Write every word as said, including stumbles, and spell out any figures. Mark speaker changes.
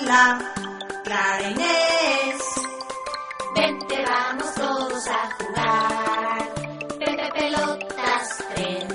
Speaker 1: la Clara Inés.
Speaker 2: Vente, vamos todos a jugar. Pepe, pelotas, tren,